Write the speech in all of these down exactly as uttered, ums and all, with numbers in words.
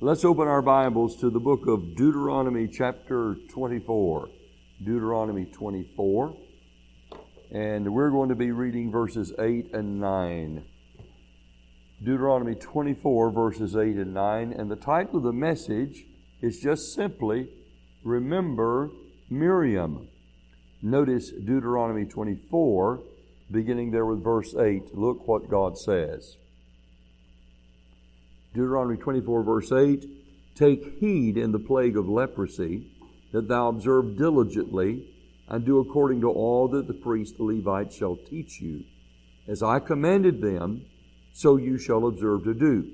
Let's open our Bibles to the book of Deuteronomy chapter twenty-four. Deuteronomy twenty-four. And we're going to be reading verses eight and nine. Deuteronomy twenty-four, verses eight and nine. And the title of the message is just simply, Remember Miriam. Notice Deuteronomy twenty-four, beginning there with verse eight. Look what God says. Deuteronomy twenty-four, verse eight, Take heed in the plague of leprosy, that thou observe diligently, and do according to all that the priests, the Levites, shall teach you. As I commanded them, so you shall observe to do.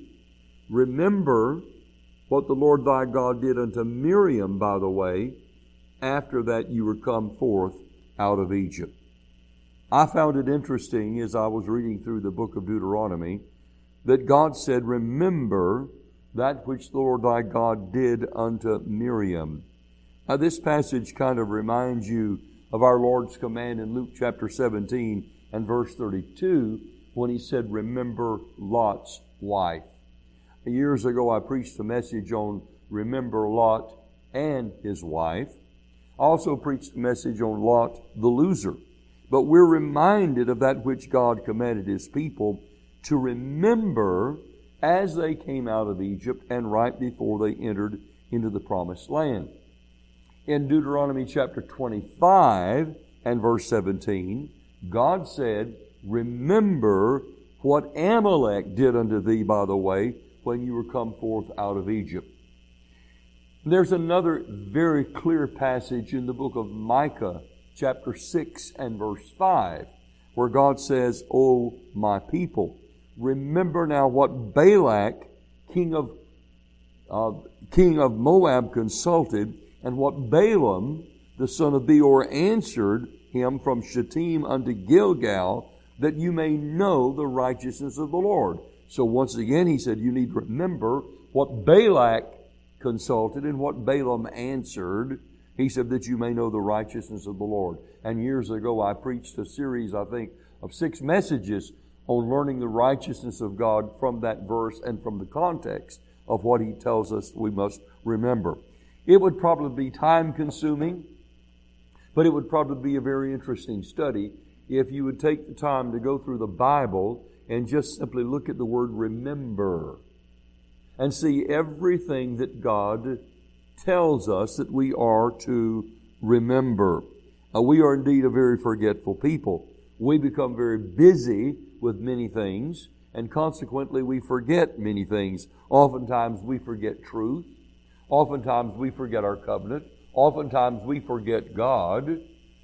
Remember what the Lord thy God did unto Miriam, by the way, after that you were come forth out of Egypt. I found it interesting as I was reading through the book of Deuteronomy that God said, Remember that which the Lord thy God did unto Miriam. Now this passage kind of reminds you of our Lord's command in Luke chapter seventeen and verse thirty-two when He said, Remember Lot's wife. Years ago I preached a message on Remember Lot and his wife. I also preached a message on Lot the loser. But we're reminded of that which God commanded His people to remember as they came out of Egypt and right before they entered into the promised land. In Deuteronomy chapter twenty-five and verse seventeen, God said, Remember what Amalek did unto thee, by the way, when you were come forth out of Egypt. There's another very clear passage in the book of Micah, chapter six and verse five, where God says, O my people, remember now what Balak, king of uh, king of Moab, consulted, and what Balaam, the son of Beor, answered him from Shittim unto Gilgal, that you may know the righteousness of the Lord. So once again, he said, you need to remember what Balak consulted and what Balaam answered. He said that you may know the righteousness of the Lord. And years ago, I preached a series, I think, of six messages on learning the righteousness of God from that verse and from the context of what He tells us we must remember. It would probably be time-consuming, but it would probably be a very interesting study if you would take the time to go through the Bible and just simply look at the word remember and see everything that God tells us that we are to remember. Uh, we are indeed a very forgetful people. We become very busy with many things, and consequently we forget many things. Oftentimes we forget truth. Oftentimes we forget our covenant. Oftentimes we forget God.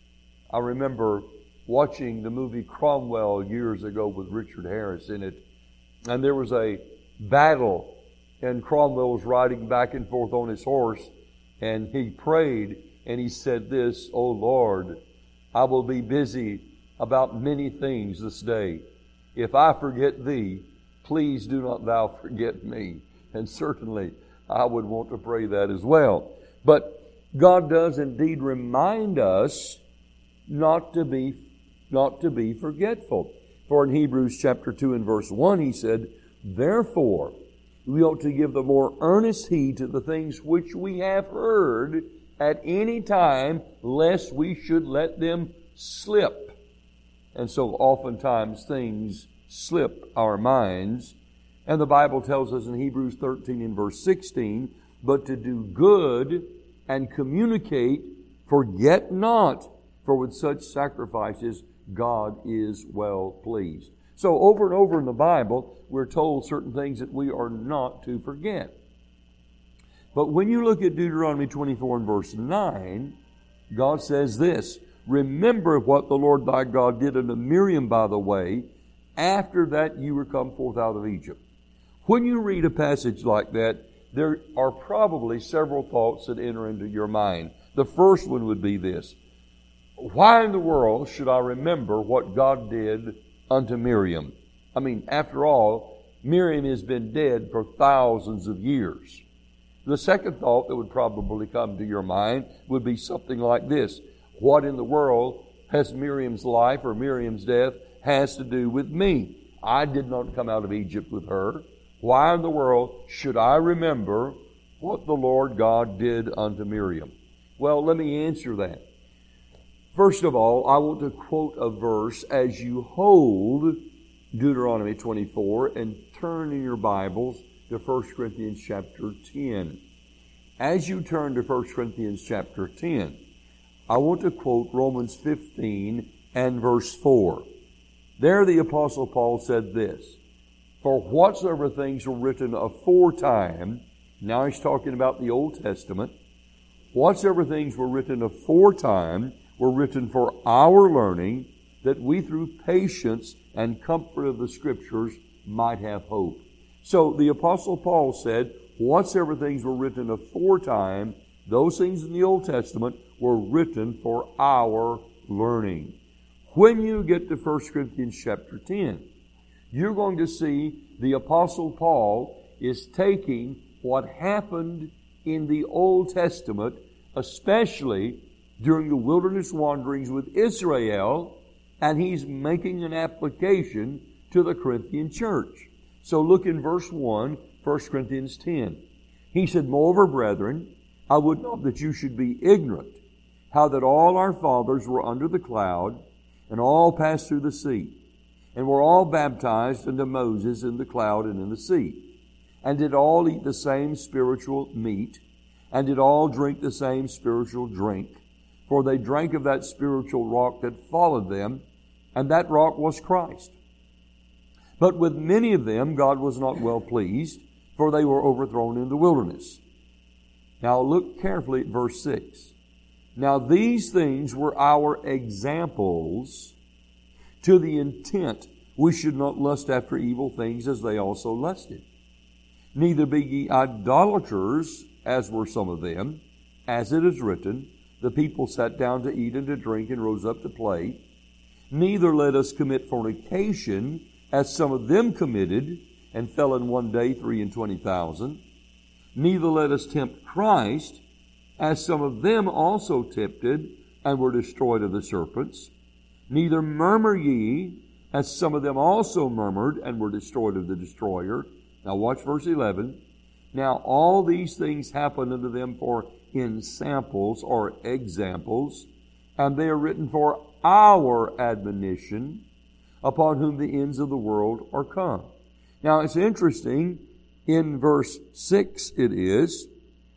I remember watching the movie Cromwell years ago with Richard Harris in it, and there was a battle, and Cromwell was riding back and forth on his horse, and he prayed, and he said this, O Lord, I will be busy about many things this day. If I forget Thee, please do not Thou forget me. And certainly I would want to pray that as well. But God does indeed remind us not to be, not to be forgetful. For in Hebrews chapter two and verse one, he said, Therefore, we ought to give the more earnest heed to the things which we have heard at any time, lest we should let them slip. And so oftentimes things slip our minds. And the Bible tells us in Hebrews thirteen and verse sixteen, But to do good and communicate, forget not, for with such sacrifices God is well pleased. So over and over in the Bible, we're told certain things that we are not to forget. But when you look at Deuteronomy twenty-four and verse nine, God says this, Remember what the Lord thy God did unto Miriam, by the way, after that you were come forth out of Egypt. When you read a passage like that, there are probably several thoughts that enter into your mind. The first one would be this, why in the world should I remember what God did unto Miriam? I mean, after all, Miriam has been dead for thousands of years. The second thought that would probably come to your mind would be something like this. What in the world has Miriam's life or Miriam's death has to do with me? I did not come out of Egypt with her. Why in the world should I remember what the Lord God did unto Miriam? Well, let me answer that. First of all, I want to quote a verse as you hold Deuteronomy twenty-four and turn in your Bibles to First Corinthians chapter ten. As you turn to First Corinthians chapter ten, I want to quote Romans fifteen and verse four. There the Apostle Paul said this, "For whatsoever things were written aforetime," now he's talking about the Old Testament, "whatsoever things were written aforetime were written for our learning, that we through patience and comfort of the Scriptures might have hope." So the Apostle Paul said, whatsoever things were written aforetime, those things in the Old Testament were written for our learning. When you get to First Corinthians chapter ten, you're going to see the Apostle Paul is taking what happened in the Old Testament, especially during the wilderness wanderings with Israel, and he's making an application to the Corinthian church. So look in verse one, First Corinthians ten. He said, "Moreover, brethren, I would not that you should be ignorant, how that all our fathers were under the cloud, and all passed through the sea, and were all baptized unto Moses in the cloud and in the sea, and did all eat the same spiritual meat, and did all drink the same spiritual drink. For they drank of that spiritual rock that followed them, and that rock was Christ. But with many of them God was not well pleased, for they were overthrown in the wilderness." Now look carefully at verse six. "Now these things were our examples, to the intent we should not lust after evil things as they also lusted. Neither be ye idolaters, as were some of them, as it is written, the people sat down to eat and to drink and rose up to play. Neither let us commit fornication, as some of them committed, and fell in one day three and twenty thousand. Neither let us tempt Christ, as some of them also tempted, and were destroyed of the serpents. Neither murmur ye, as some of them also murmured, and were destroyed of the destroyer." Now watch verse eleven. "Now all these things happened unto them for in samples or examples, and they are written for our admonition, upon whom the ends of the world are come." Now it's interesting, in verse six it is,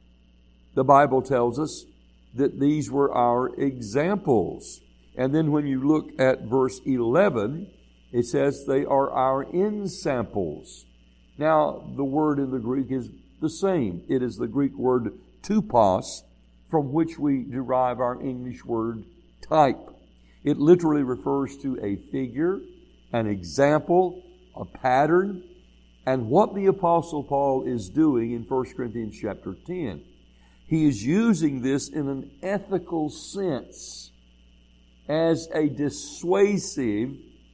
the Bible tells us that these were our examples. And then when you look at verse eleven, it says they are our ensamples. Now the word in the Greek is the same. It is the Greek word tupos, from which we derive our English word type. It literally refers to a figure, an example, a pattern. And what the Apostle Paul is doing in First Corinthians chapter ten, he is using this in an ethical sense as a dissuasive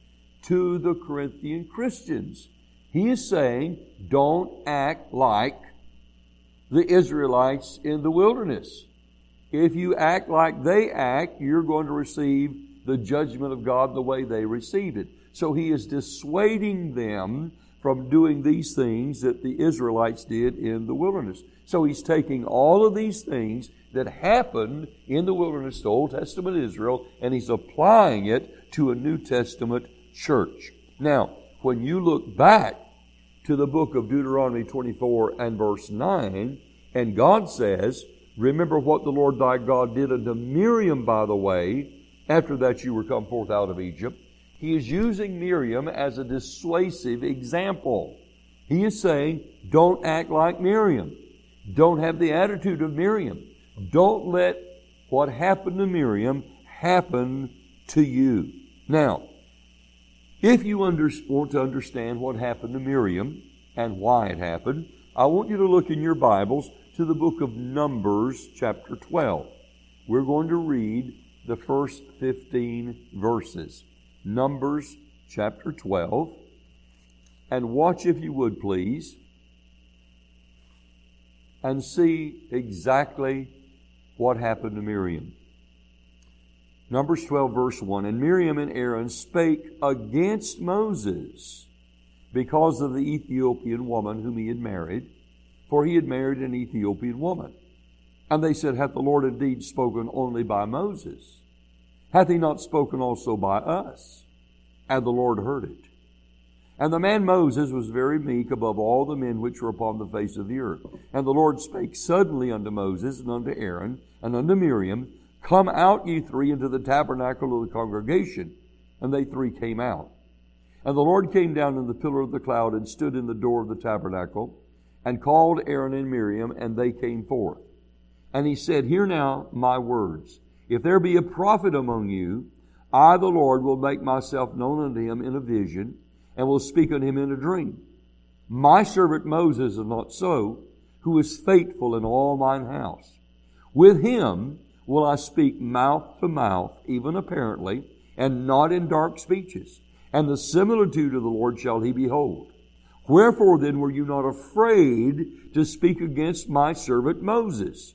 to the Corinthian Christians. He is saying, don't act like the Israelites in the wilderness. If you act like they act, you're going to receive the judgment of God the way they received it. So he is dissuading them from doing these things that the Israelites did in the wilderness. So he's taking all of these things that happened in the wilderness to Old Testament Israel, and he's applying it to a New Testament church. Now, when you look back to the book of Deuteronomy twenty-four and verse nine, and God says, "Remember what the Lord thy God did unto Miriam by the way, after that you were come forth out of Egypt." He is using Miriam as a dissuasive example. He is saying, don't act like Miriam. Don't have the attitude of Miriam. Don't let what happened to Miriam happen to you. Now, if you under, want to understand what happened to Miriam and why it happened, I want you to look in your Bibles to the book of Numbers, chapter twelve. We're going to read the first fifteen verses. Numbers, chapter twelve. And watch, if you would, please, and see exactly what happened to Miriam. Numbers twelve, verse one. "And Miriam and Aaron spake against Moses, because of the Ethiopian woman whom he had married, for he had married an Ethiopian woman. And they said, Hath the Lord indeed spoken only by Moses? Hath he not spoken also by us? And the Lord heard it. And the man Moses was very meek above all the men which were upon the face of the earth. And the Lord spake suddenly unto Moses, and unto Aaron, and unto Miriam, Come out, ye three, into the tabernacle of the congregation. And they three came out. And the Lord came down in the pillar of the cloud, and stood in the door of the tabernacle, and called Aaron and Miriam, and they came forth. And he said, Hear now my words. If there be a prophet among you, I, the Lord, will make myself known unto him in a vision, and will speak unto him in a dream. My servant Moses is not so, who is faithful in all mine house. With him will I speak mouth to mouth, even apparently, and not in dark speeches. And the similitude of the Lord shall he behold. Wherefore then were you not afraid to speak against my servant Moses?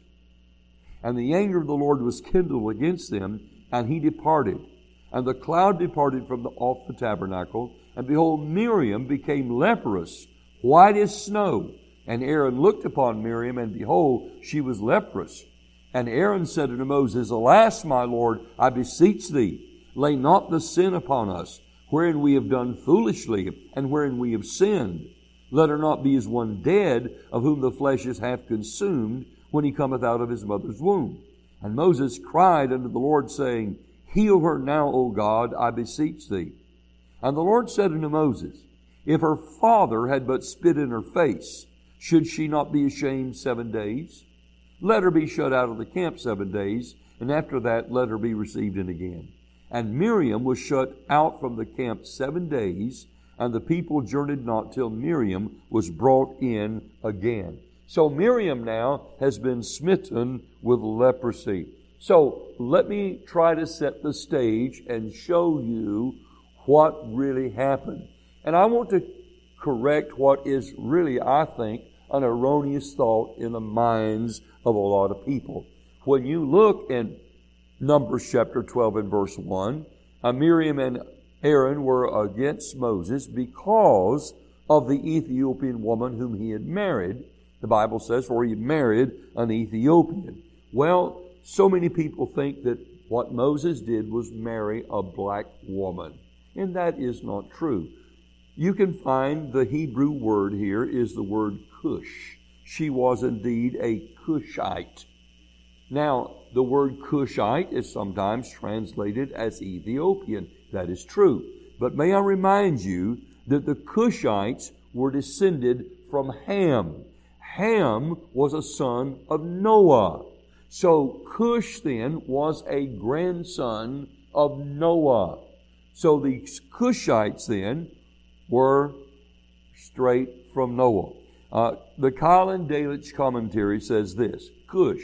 And the anger of the Lord was kindled against them, and he departed. And the cloud departed from the, off the tabernacle, and behold, Miriam became leprous, white as snow. And Aaron looked upon Miriam, and behold, she was leprous. And Aaron said unto Moses, Alas, my Lord, I beseech thee, lay not the sin upon us, wherein we have done foolishly, and wherein we have sinned. Let her not be as one dead, of whom the flesh is half consumed, when he cometh out of his mother's womb. And Moses cried unto the Lord, saying, Heal her now, O God, I beseech thee. And the Lord said unto Moses, If her father had but spit in her face, should she not be ashamed seven days? Let her be shut out of the camp seven days, and after that let her be received in again. And Miriam was shut out from the camp seven days, and the people journeyed not till Miriam was brought in again. So Miriam now has been smitten with leprosy. So let me try to set the stage and show you what really happened. And I want to correct what is really, I think, an erroneous thought in the minds of a lot of people. When you look in Numbers chapter twelve and verse one, uh, Miriam and Aaron were against Moses because of the Ethiopian woman whom he had married. The Bible says, for he had married an Ethiopian. Well, so many people think that what Moses did was marry a black woman. And that is not true. You can find the Hebrew word here is the word Cush. She was indeed a Cushite. Now, the word Cushite is sometimes translated as Ethiopian. That is true. But may I remind you that the Cushites were descended from Ham. Ham was a son of Noah. So Cush then was a grandson of Noah. So the Cushites then were straight from Noah. Uh, the Keil Delitzsch commentary says this, Cush,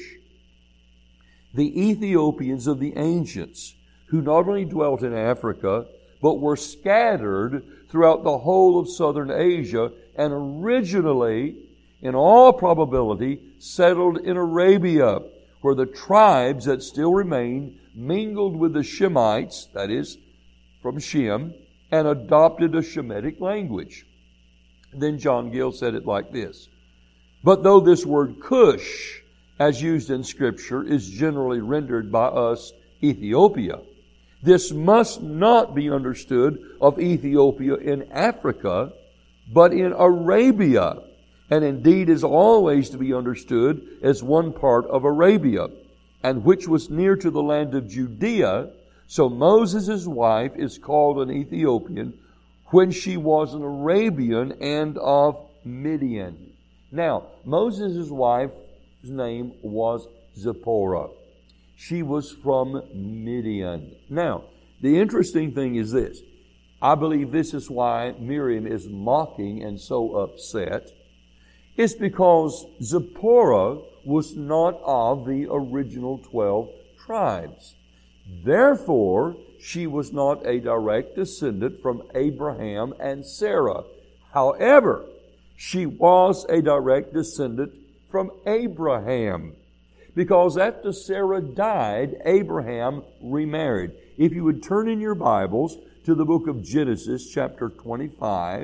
the Ethiopians of the ancients, who not only dwelt in Africa, but were scattered throughout the whole of southern Asia, and originally, in all probability, settled in Arabia, where the tribes that still remain mingled with the Shemites, that is, from Shem, and adopted a Shemitic language. Then John Gill said it like this, but though this word Cush, as used in Scripture, is generally rendered by us Ethiopia, this must not be understood of Ethiopia in Africa, but in Arabia, and indeed is always to be understood as one part of Arabia, and which was near to the land of Judea. So Moses' wife is called an Ethiopian when she was an Arabian and of Midian. Now, Moses' wife's name was Zipporah. She was from Midian. Now, the interesting thing is this. I believe this is why Miriam is mocking and so upset. It's because Zipporah was not of the original twelve tribes. Therefore, she was not a direct descendant from Abraham and Sarah. However, she was a direct descendant from Abraham. Because after Sarah died, Abraham remarried. If you would turn in your Bibles to the book of Genesis, chapter twenty-five,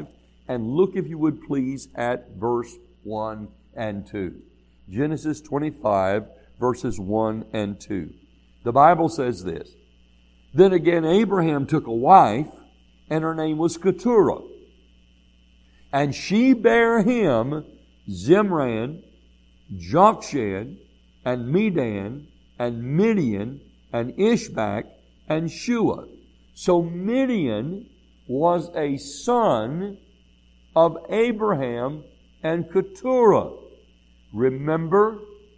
and look, if you would please, at verse one and two. Genesis twenty-five, verses one and two. The Bible says this: Then again Abraham took a wife, and her name was Keturah. And she bare him Zimran, Jokshan, and Medan, and Midian, and Ishbak, and Shua. So Midian was a son of Abraham and Keturah. Remember,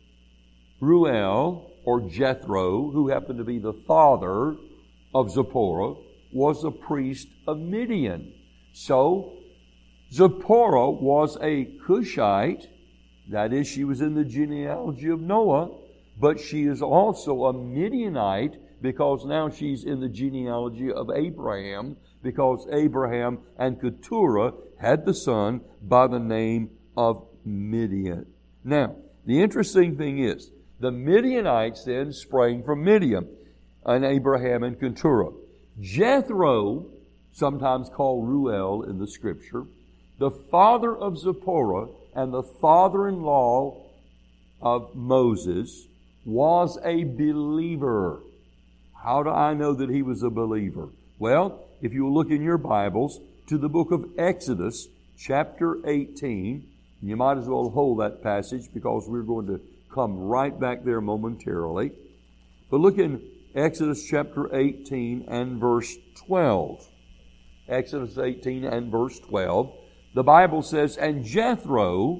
Ruel, or Jethro, who happened to be the father of Zipporah, was a priest of Midian. So Zipporah was a Cushite. That is, she was in the genealogy of Noah, but she is also a Midianite because now she's in the genealogy of Abraham, because Abraham and Keturah had the son by the name of Midian. Now, the interesting thing is, the Midianites then sprang from Midian and Abraham and Keturah. Jethro, sometimes called Ruel in the Scripture, the father of Zipporah and the father-in-law of Moses, was a believer. How do I know that he was a believer? Well, if you look in your Bibles to the book of Exodus, chapter eighteen, you might as well hold that passage because we're going to come right back there momentarily. But look in Exodus chapter eighteen and verse twelve. Exodus eighteen and verse twelve. The Bible says, And Jethro,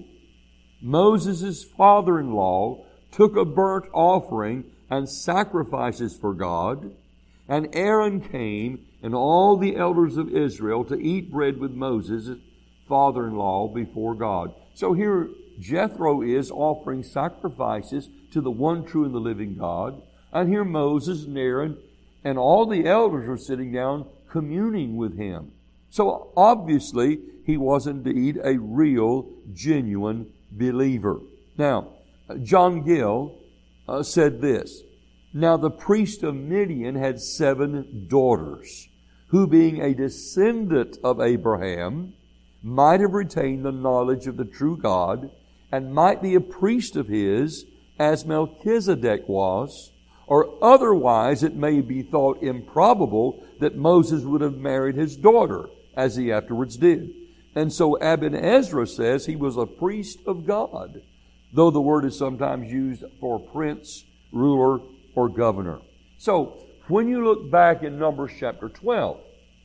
Moses' father-in-law, took a burnt offering and sacrifices for God. And Aaron came, and all the elders of Israel, to eat bread with Moses' father-in-law before God. So here Jethro is offering sacrifices to the one true and the living God. And here Moses and Aaron and all the elders are sitting down communing with him. So obviously he was indeed a real, genuine believer. Now, John Gill uh, said this: Now the priest of Midian had seven daughters, who being a descendant of Abraham, might have retained the knowledge of the true God, and might be a priest of his, as Melchizedek was, or otherwise it may be thought improbable that Moses would have married his daughter, as he afterwards did. And so Aben Ezra says he was a priest of God, though the word is sometimes used for prince, ruler, or governor. So, when you look back in Numbers chapter twelve,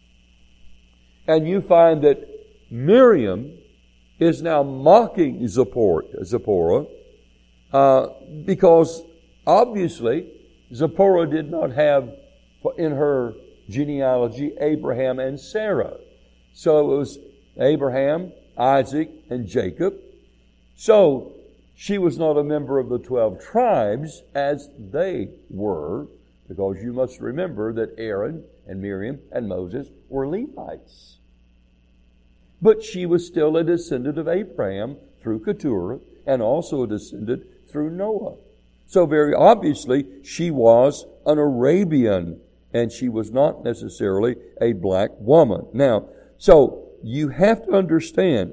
and you find that Miriam is now mocking Zipporah, Zipporah uh, because obviously Zipporah did not have in her genealogy Abraham and Sarah. So it was Abraham, Isaac, and Jacob. So she was not a member of the twelve tribes as they were, because you must remember that Aaron and Miriam and Moses were Levites. But she was still a descendant of Abraham through Keturah, and also a descendant through Noah. So very obviously she was an Arabian, and she was not necessarily a black woman. Now, so you have to understand,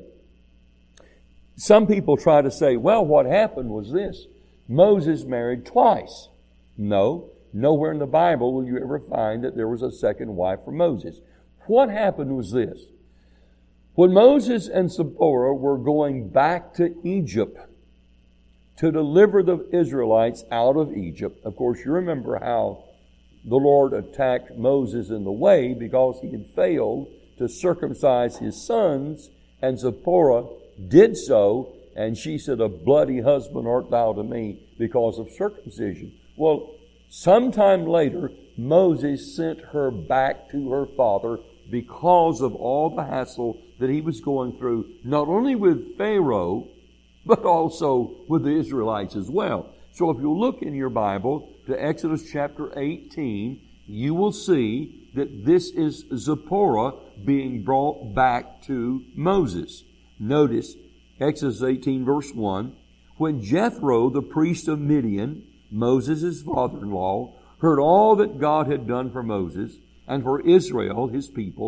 some people try to say, well, what happened was this: Moses married twice. No, nowhere in the Bible will you ever find that there was a second wife for Moses. What happened was this: when Moses and Zipporah were going back to Egypt to deliver the Israelites out of Egypt, of course, you remember how the Lord attacked Moses in the way because he had failed to circumcise his sons, and Zipporah did so, and she said, "A bloody husband art thou to me," because of circumcision. Well, sometime later, Moses sent her back to her father because of all the hassle that he was going through, not only with Pharaoh, but also with the Israelites as well. So if you look in your Bible to Exodus chapter eighteen, you will see that this is Zipporah being brought back to Moses. Notice Exodus eighteen verse one, when Jethro, the priest of Midian, Moses' father-in-law, heard all that God had done for Moses and for Israel, his people,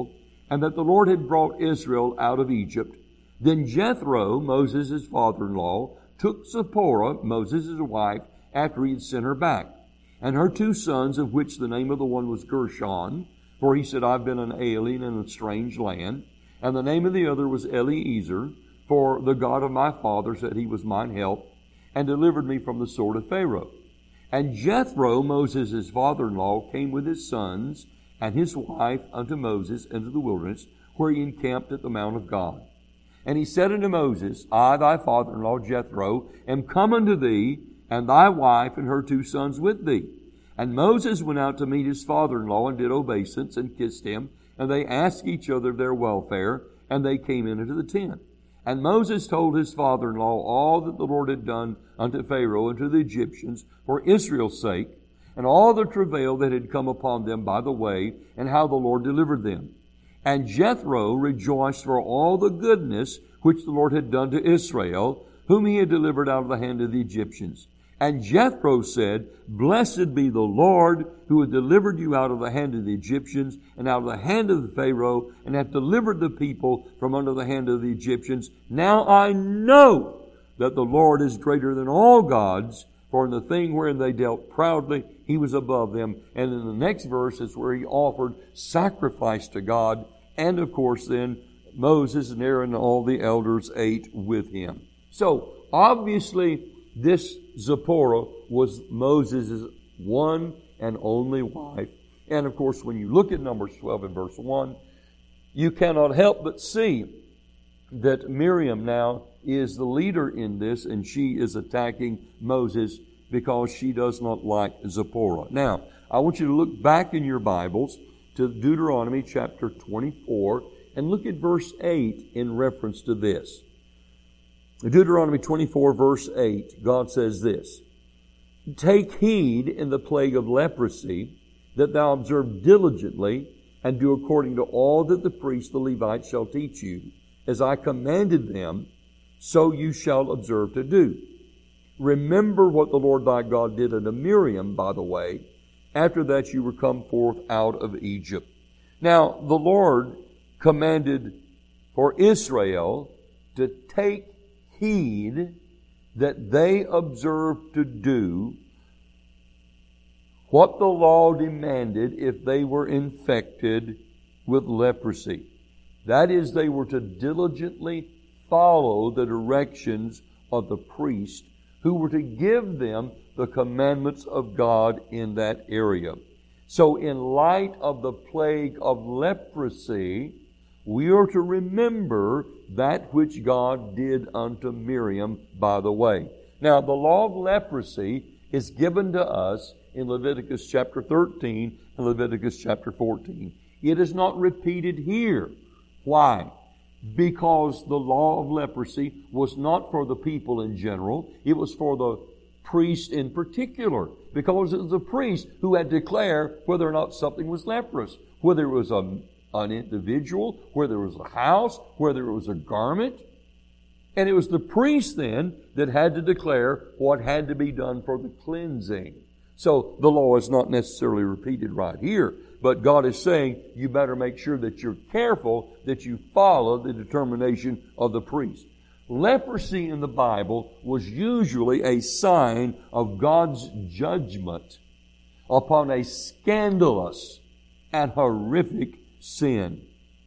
and that the Lord had brought Israel out of Egypt. Then Jethro, Moses' father-in-law, took Zipporah, Moses' wife, after he had sent her back, and her two sons, of which the name of the one was Gershon, for he said, I've been an alien in a strange land, and the name of the other was Eliezer, for the God of my father said he was mine help, and delivered me from the sword of Pharaoh. And Jethro, Moses' father-in-law, came with his sons and his wife unto Moses into the wilderness, where he encamped at the mount of God. And he said unto Moses, I, thy father-in-law Jethro, am come unto thee, and thy wife and her two sons with thee. And Moses went out to meet his father-in-law, and did obeisance, and kissed him. And they asked each other their welfare, and they came into the tent. And Moses told his father-in-law all that the Lord had done unto Pharaoh and to the Egyptians for Israel's sake, and all the travail that had come upon them by the way, and how the Lord delivered them. And Jethro rejoiced for all the goodness which the Lord had done to Israel, whom he had delivered out of the hand of the Egyptians. And Jethro said, Blessed be the Lord, who hath delivered you out of the hand of the Egyptians, and out of the hand of the Pharaoh, and hath delivered the people from under the hand of the Egyptians. Now I know that the Lord is greater than all gods, for in the thing wherein they dealt proudly, he was above them. And in the next verse is where he offered sacrifice to God. And of course then, Moses and Aaron and all the elders ate with him. So, obviously, this Zipporah was Moses' one and only wife. And of course, when you look at Numbers twelve and verse one, you cannot help but see that Miriam now is the leader in this, and she is attacking Moses because she does not like Zipporah. Now, I want you to look back in your Bibles to Deuteronomy chapter twenty-four and look at verse eight in reference to this. Deuteronomy twenty-four, verse eight, God says this, Take heed in the plague of leprosy, that thou observe diligently, and do according to all that the priests, the Levites, shall teach you. As I commanded them, so you shall observe to do. Remember what the Lord thy God did unto Miriam, by the way, after that you were come forth out of Egypt. Now, the Lord commanded for Israel to take heed that they observe to do what the law demanded if they were infected with leprosy. That is, they were to diligently follow the directions of the priest who were to give them the commandments of God in that area. So in light of the plague of leprosy, we are to remember that which God did unto Miriam, by the way. Now, the law of leprosy is given to us in Leviticus chapter thirteen and Leviticus chapter fourteen. It is not repeated here. Why? Because the law of leprosy was not for the people in general. It was for the priest in particular. Because it was the priest who had to declare whether or not something was leprous. Whether it was a an individual, whether it was a house, whether it was a garment. And it was the priest then that had to declare what had to be done for the cleansing. So the law is not necessarily repeated right here, but God is saying you better make sure that you're careful that you follow the determination of the priest. Leprosy in the Bible was usually a sign of God's judgment upon a scandalous and horrific sin.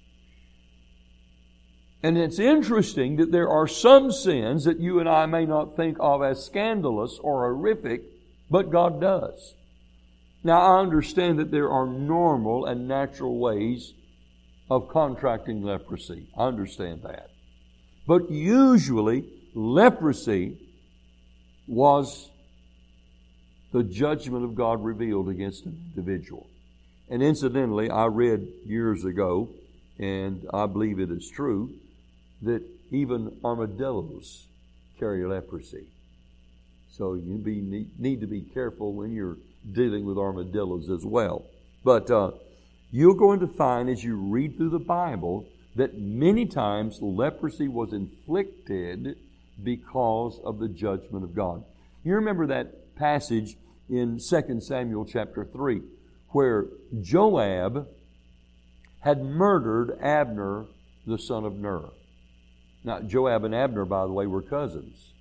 And it's interesting that there are some sins that you and I may not think of as scandalous or horrific, but God does. Now, I understand that there are normal and natural ways of contracting leprosy. I understand that. But usually, leprosy was the judgment of God revealed against an individual. And incidentally, I read years ago, and I believe it is true, that even armadillos carry leprosy. So you be, need, need to be careful when you're dealing with armadillos as well. But uh, you're going to find as you read through the Bible that many times leprosy was inflicted because of the judgment of God. You remember that passage in Second Samuel chapter three, where Joab had murdered Abner, the son of Ner. Now, Joab and Abner, by the way, were cousins.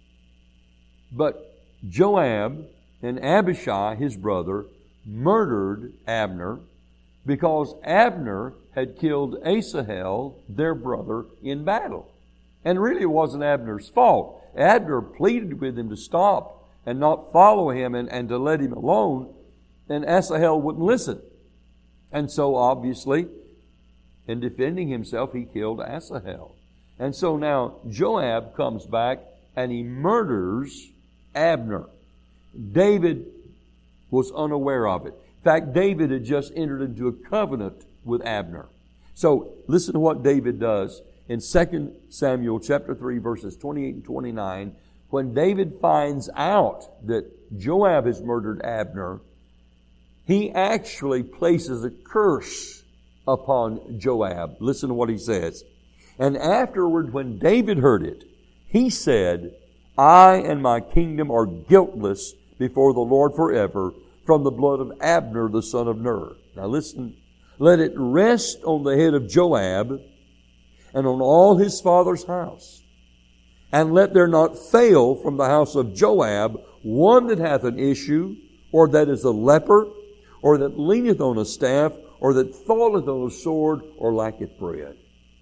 But Joab and Abishai, his brother, murdered Abner because Abner had killed Asahel, their brother, in battle. And really it wasn't Abner's fault. Abner pleaded with him to stop and not follow him and, and to let him alone, and Asahel wouldn't listen. And so obviously, in defending himself, he killed Asahel. And so now Joab comes back and he murders Abner. David was unaware of it. In fact, David had just entered into a covenant with Abner. So listen to what David does in Second Samuel chapter three, verses twenty-eight and twenty-nine. When David finds out that Joab has murdered Abner, he actually places a curse upon Joab. Listen to what he says. And afterward, when David heard it, he said, I and my kingdom are guiltless before the Lord forever from the blood of Abner, the son of Ner. Now listen, let it rest on the head of Joab and on all his father's house. And let there not fail from the house of Joab one that hath an issue, or that is a leper, or that leaneth on a staff, or that falleth on a sword, or lacketh bread.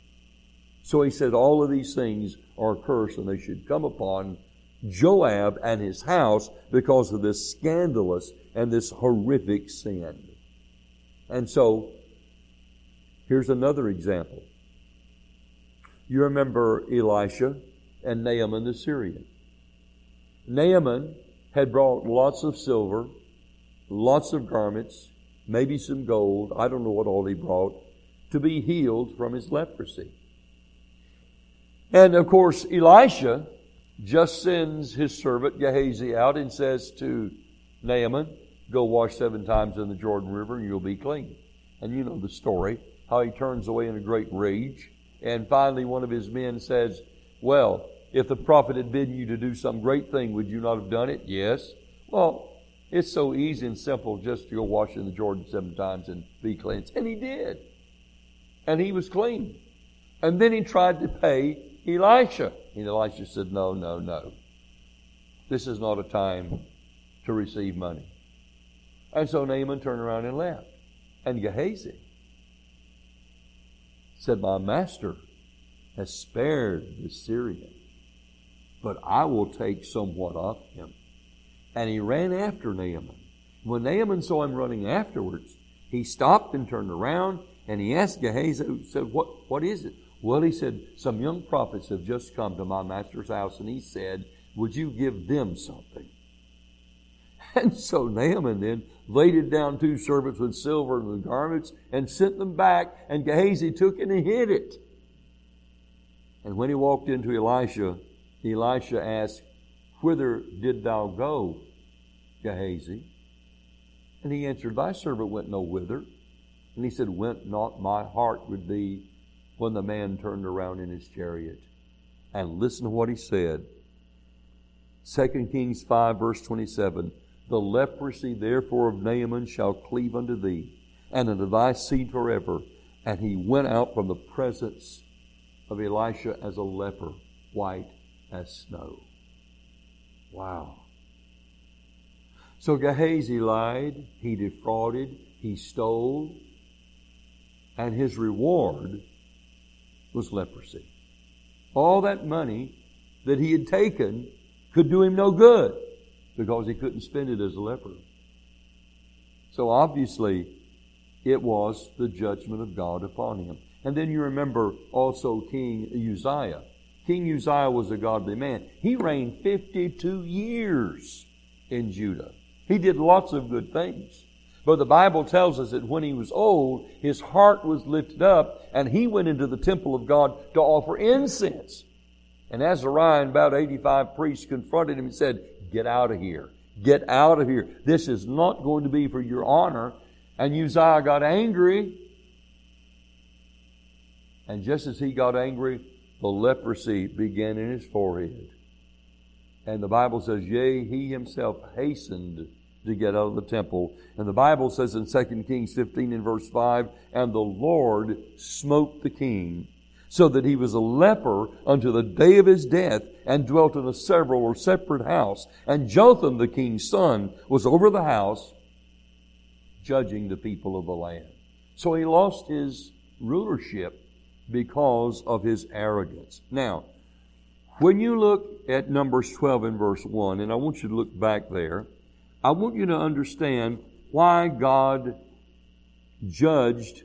So he said all of these things are cursed, and they should come upon Joab and his house because of this scandalous and this horrific sin. And so, here's another example. You remember Elisha and Naaman the Syrian. Naaman had brought lots of silver, lots of garments, maybe some gold, I don't know what all he brought, to be healed from his leprosy. And of course, Elisha just sends his servant Gehazi out and says to Naaman, go wash seven times in the Jordan River and you'll be clean. And you know the story, how he turns away in a great rage. And finally one of his men says, well, if the prophet had bidden you to do some great thing, would you not have done it? Yes. Well, it's so easy and simple just to go wash in the Jordan seven times and be cleansed. And he did. And he was clean. And then he tried to pay Elisha. And Elisha said, no, no, no. This is not a time to receive money. And so Naaman turned around and left. And Gehazi said, my master has spared the Syrian, but I will take somewhat of him. And he ran after Naaman. When Naaman saw him running afterwards, he stopped and turned around, and he asked Gehazi, said, what, what is it? Well, he said, some young prophets have just come to my master's house, and he said, would you give them something? And so Naaman then laded down two servants with silver and with garments and sent them back, and Gehazi took it and hid it. And when he walked into Elisha, Elisha asked, whither did thou go, Gehazi? And he answered, thy servant went no whither. And he said, went not my heart with thee when the man turned around in his chariot? And listen to what he said. Second Kings five, verse twenty-seven. The leprosy therefore of Naaman shall cleave unto thee, and unto thy seed forever. And he went out from the presence of Elisha as a leper, white as snow. Wow. So Gehazi lied, he defrauded, he stole, and his reward was leprosy. All that money that he had taken could do him no good because he couldn't spend it as a leper. So obviously, it was the judgment of God upon him. And then you remember also King Uzziah. King Uzziah was a godly man. He reigned fifty-two years in Judah. He did lots of good things. But the Bible tells us that when he was old, his heart was lifted up, and he went into the temple of God to offer incense. And Azariah and about eighty-five priests confronted him and said, get out of here. Get out of here. This is not going to be for your honor. And Uzziah got angry. And just as he got angry, the leprosy began in his forehead. And the Bible says, yea, he himself hastened to get out of the temple. And the Bible says in Second Kings fifteen and verse five, and the Lord smote the king, so that he was a leper unto the day of his death, and dwelt in a several or separate house. And Jotham the king's son was over the house, judging the people of the land. So he lost his rulership because of his arrogance. Now, when you look at Numbers twelve and verse one, and I want you to look back there, I want you to understand why God judged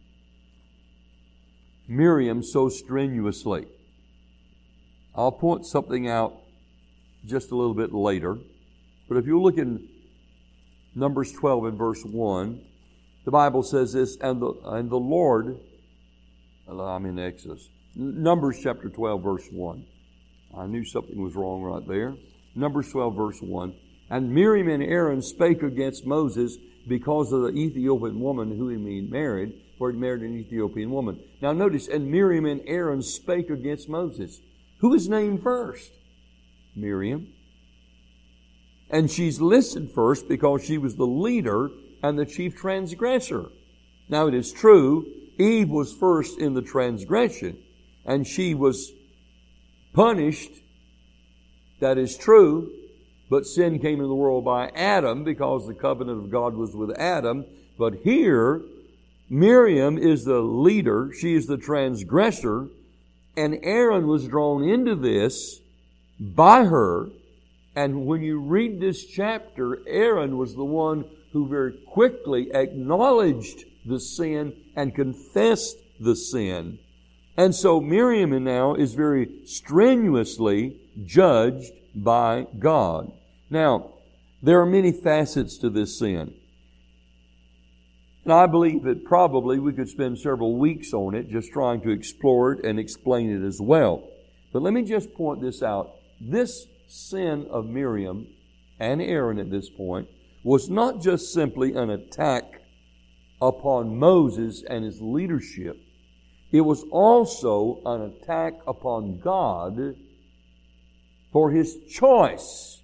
Miriam so strenuously. I'll point something out just a little bit later. But if you look in Numbers twelve and verse one, the Bible says this, and the, and the Lord, I'm in Exodus, Numbers chapter twelve verse one. I knew something was wrong right there. Numbers twelve verse one. And Miriam and Aaron spake against Moses because of the Ethiopian woman who he had married, for he married an Ethiopian woman. Now notice, and Miriam and Aaron spake against Moses. Who is named first? Miriam. And she's listed first because she was the leader and the chief transgressor. Now it is true, Eve was first in the transgression, and she was punished. That is true. But sin came into the world by Adam because the covenant of God was with Adam. But here, Miriam is the leader. She is the transgressor. And Aaron was drawn into this by her. And when you read this chapter, Aaron was the one who very quickly acknowledged the sin and confessed the sin. And so Miriam now is very strenuously judged by God. Now, there are many facets to this sin. And I believe that probably we could spend several weeks on it just trying to explore it and explain it as well. But let me just point this out. This sin of Miriam and Aaron at this point was not just simply an attack upon Moses and his leadership. It was also an attack upon God for his choice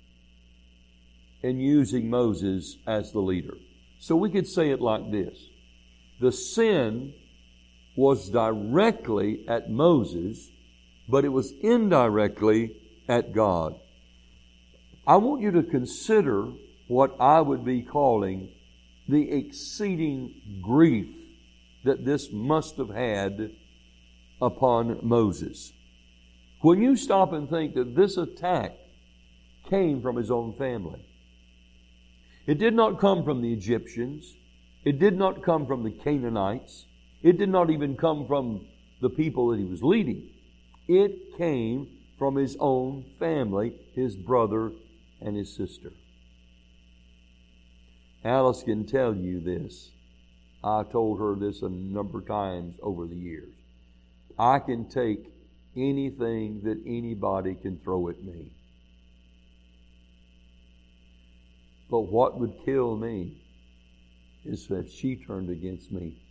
in using Moses as the leader. So we could say it like this. The sin was directly at Moses, but it was indirectly at God. I want you to consider what I would be calling the exceeding grief that this must have had upon Moses. When you stop and think that this attack came from his own family, it did not come from the Egyptians, it did not come from the Canaanites, it did not even come from the people that he was leading. It came from his own family, his brother and his sister. Alice can tell you this. I told her this a number of times over the years. I can take anything that anybody can throw at me. But what would kill me is if she turned against me.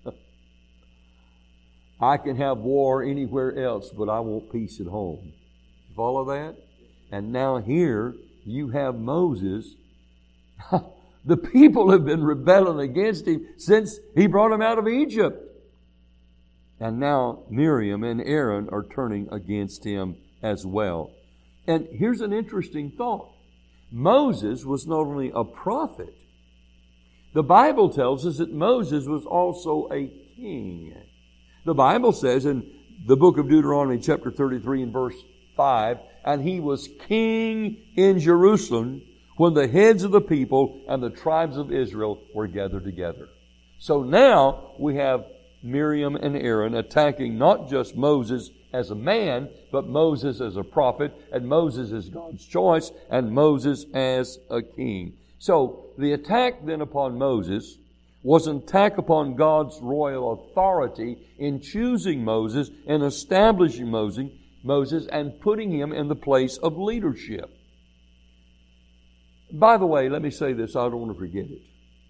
I can have war anywhere else, but I want peace at home. Follow that? And now here you have Moses. The people have been rebelling against him since he brought them out of Egypt. And now Miriam and Aaron are turning against him as well. And here's an interesting thought. Moses was not only a prophet, the Bible tells us that Moses was also a king. The Bible says in the book of Deuteronomy chapter thirty-three and verse five, and he was king in Jerusalem when the heads of the people and the tribes of Israel were gathered together. So now we have Miriam and Aaron attacking not just Moses as a man, but Moses as a prophet, and Moses as God's choice, and Moses as a king. So the attack then upon Moses was an attack upon God's royal authority in choosing Moses and establishing Moses, Moses and putting him in the place of leadership. By the way, let me say this, I don't want to forget it.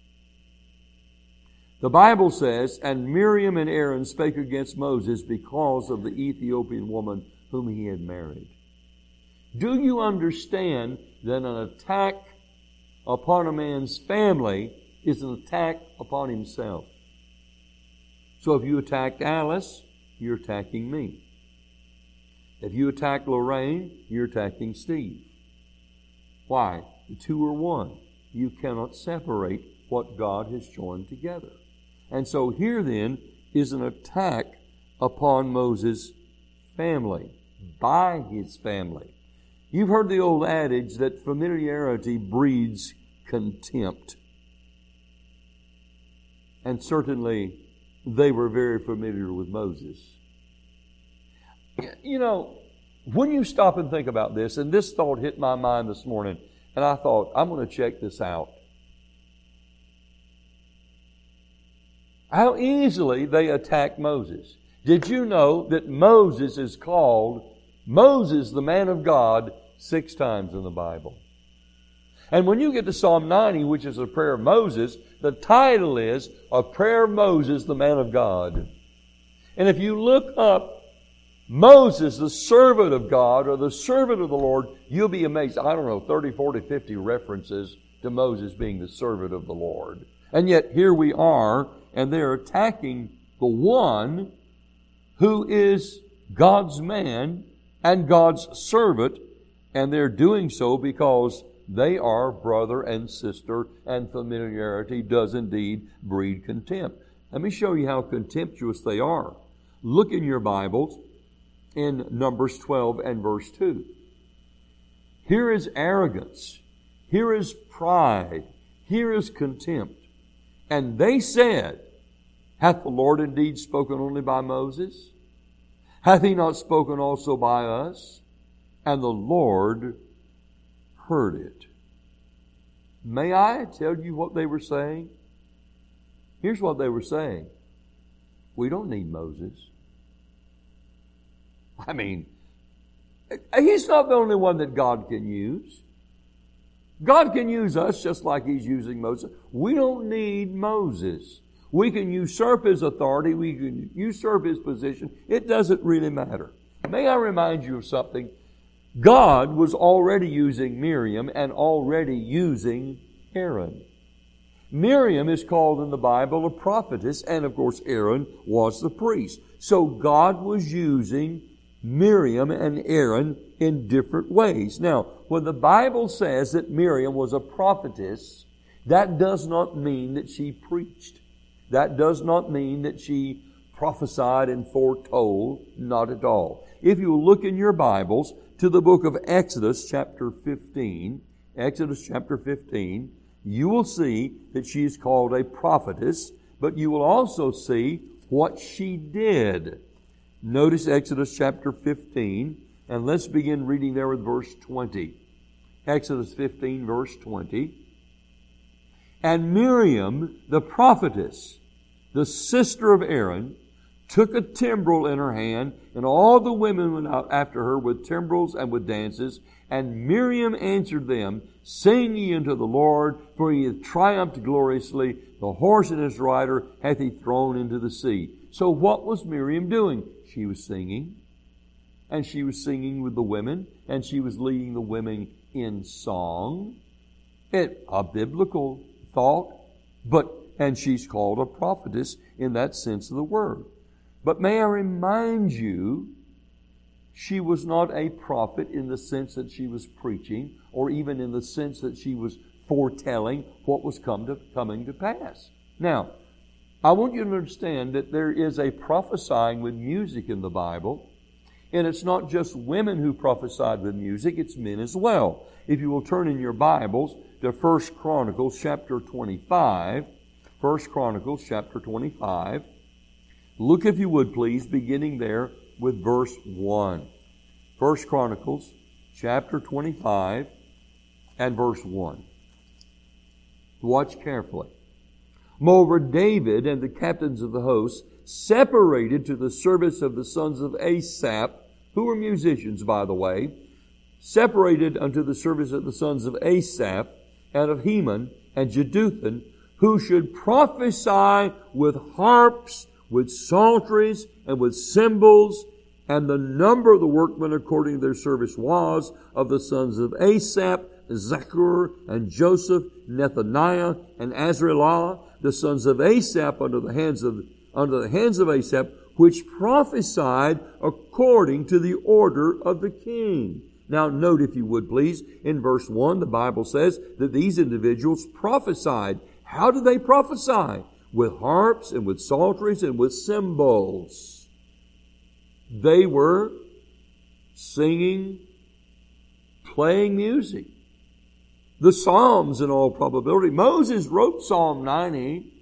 The Bible says, and Miriam and Aaron spake against Moses because of the Ethiopian woman whom he had married. Do you understand that an attack upon a man's family is an attack upon himself. So if you attacked Alice, you're attacking me. If you attack Lorraine, you're attacking Steve. Why? The two are one. You cannot separate what God has joined together. And so here then is an attack upon Moses' family, by his family. You've heard the old adage that familiarity breeds contempt. And certainly they were very familiar with Moses. You know, when you stop and think about this, and this thought hit my mind this morning, and I thought, I'm going to check this out. How easily they attack Moses. Did you know that Moses is called Moses, the man of God, six times in the Bible? And when you get to Psalm ninety, which is a prayer of Moses, the title is A Prayer of Moses, the Man of God. And if you look up Moses, the servant of God, or the servant of the Lord, you'll be amazed. I don't know, thirty, forty, fifty references to Moses being the servant of the Lord. And yet here we are, and they're attacking the one who is God's man and God's servant, and they're doing so because they are brother and sister, and familiarity does indeed breed contempt. Let me show you how contemptuous they are. Look in your Bibles in Numbers twelve and verse two. Here is arrogance. Here is pride. Here is contempt. And they said, Hath the Lord indeed spoken only by Moses? Hath He not spoken also by us? And the Lord heard it. May I tell you what they were saying? Here's what they were saying. We don't need Moses. I mean, he's not the only one that God can use. God can use us just like He's using Moses. We don't need Moses. We can usurp His authority. We can usurp His position. It doesn't really matter. May I remind you of something? God was already using Miriam and already using Aaron. Miriam is called in the Bible a prophetess, and of course Aaron was the priest. So God was using Miriam and Aaron in different ways. Now, when the Bible says that Miriam was a prophetess, that does not mean that she preached. That does not mean that she prophesied and foretold. Not at all. If you look in your Bibles to the book of Exodus chapter fifteen, Exodus chapter fifteen, you will see that she is called a prophetess, but you will also see what she did. Notice Exodus chapter fifteen, and let's begin reading there with verse twenty. Exodus fifteen, verse twenty. And Miriam, the prophetess, the sister of Aaron, took a timbrel in her hand, and all the women went out after her with timbrels and with dances. And Miriam answered them, Sing ye unto the Lord, for He hath triumphed gloriously. The horse and his rider hath He thrown into the sea. So what was Miriam doing? She was singing. And she was singing with the women, and she was leading the women in song. It, a biblical thought, but and she's called a prophetess in that sense of the word. But may I remind you, she was not a prophet in the sense that she was preaching, or even in the sense that she was foretelling what was come to, coming to pass. Now, I want you to understand that there is a prophesying with music in the Bible, and it's not just women who prophesied with music, it's men as well. If you will turn in your Bibles to First Chronicles chapter twenty-five, First Chronicles chapter twenty-five, look, if you would please, beginning there with verse one. First Chronicles chapter twenty-five and verse one. Watch carefully. Moreover, David and the captains of the host separated to the service of the sons of Asaph, who were musicians, by the way, separated unto the service of the sons of Asaph and of Heman and Jeduthun, who should prophesy with harps, with psalteries, and with cymbals. And the number of the workmen according to their service was of the sons of Asaph, Zachur, and Joseph, Nethaniah, and Azraelah, the sons of Asaph, under the hands of under the hands of Asaph, which prophesied according to the order of the king. Now note, if you would please, in verse one, the Bible says that these individuals prophesied. How did they prophesy? With harps and with psalteries and with cymbals. They were singing, playing music. The Psalms, in all probability. Moses wrote Psalm ninety.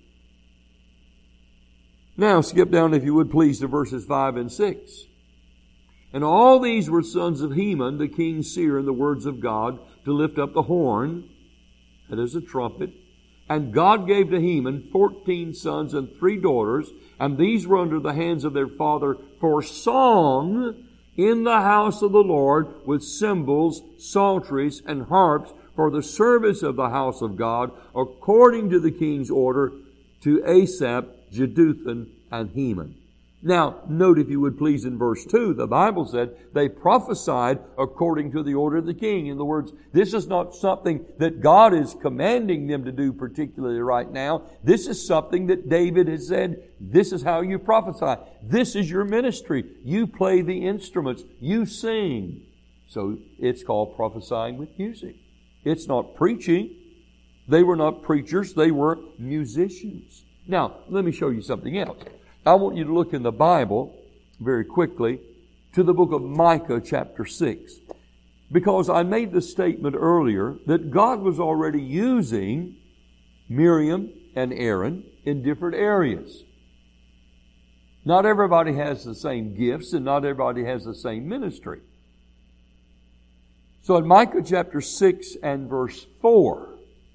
Now skip down, if you would please, to verses five and six. And all these were sons of Heman, the king's seer, in the words of God, to lift up the horn, that is a trumpet. And God gave to Heman fourteen sons and three daughters, and these were under the hands of their father for song in the house of the Lord, with cymbals, psalteries, and harps, for the service of the house of God, according to the king's order, to Asaph, Jeduthun, and Heman. Now, note, if you would please, in verse two, the Bible said they prophesied according to the order of the king. In other words, this is not something that God is commanding them to do particularly right now. This is something that David has said, this is how you prophesy. This is your ministry. You play the instruments. You sing. So it's called prophesying with music. It's not preaching. They were not preachers. They were musicians. Now, let me show you something else. I want you to look in the Bible very quickly to the book of Micah chapter six. Because I made the statement earlier that God was already using Miriam and Aaron in different areas. Not everybody has the same gifts and not everybody has the same ministry. So in Micah chapter six and verse four,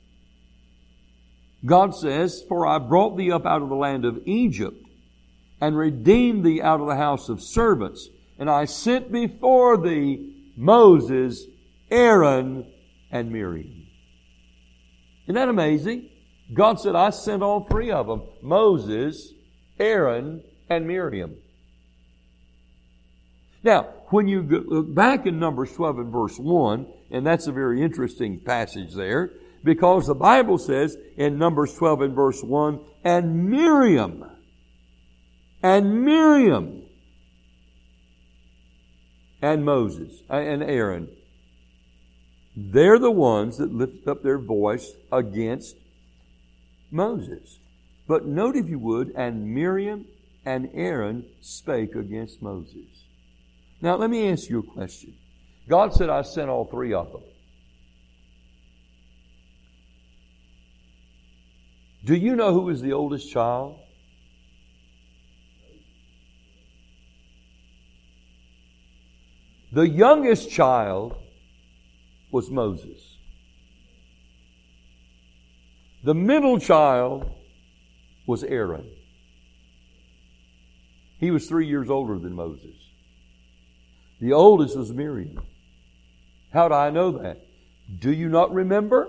God says, "For I brought thee up out of the land of Egypt, and redeemed thee out of the house of servants. And I sent before thee Moses, Aaron, and Miriam." Isn't that amazing? God said, I sent all three of them. Moses, Aaron, and Miriam. Now, when you look back in Numbers twelve and verse one, and that's a very interesting passage there, because the Bible says in Numbers twelve and verse one, and Miriam, And Miriam and Moses and Aaron, they're the ones that lifted up their voice against Moses. But note, if you would, and Miriam and Aaron spake against Moses. Now, let me ask you a question. God said, I sent all three of them. Do you know who was the oldest child? The youngest child was Moses. The middle child was Aaron. He was three years older than Moses. The oldest was Miriam. How do I know that? Do you not remember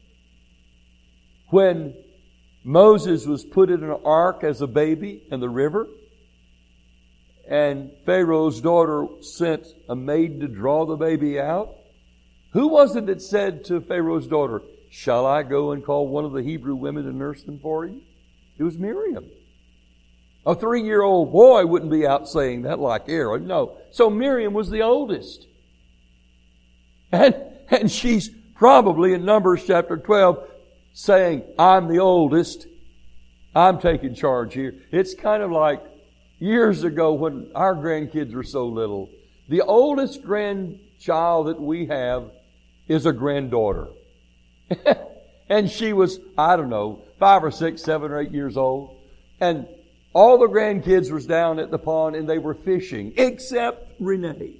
when Moses was put in an ark as a baby in the river? And Pharaoh's daughter sent a maid to draw the baby out. Who was it that said to Pharaoh's daughter, shall I go and call one of the Hebrew women to nurse them for you? It was Miriam. A three-year-old boy wouldn't be out saying that like Aaron. No. So Miriam was the oldest. And, and she's probably in Numbers chapter twelve saying, I'm the oldest. I'm taking charge here. It's kind of like years ago when our grandkids were so little. The oldest grandchild that we have is a granddaughter. And she was, I don't know, five or six, seven or eight years old. And all the grandkids was down at the pond and they were fishing, except Renee.